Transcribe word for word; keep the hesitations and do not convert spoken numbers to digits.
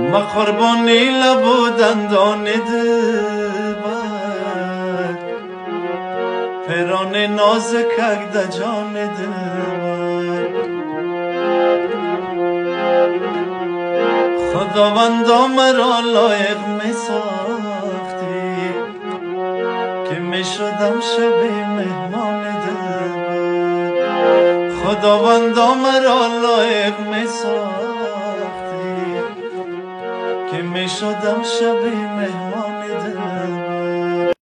ما قربانی لب دندان دلبر پیران نازکک د جان دلبر خداوندا مرا لایق می ساختی که می شدم شب مهمان دلبر خداوندا مرا لایق می ساختی که می شدم شب مهمان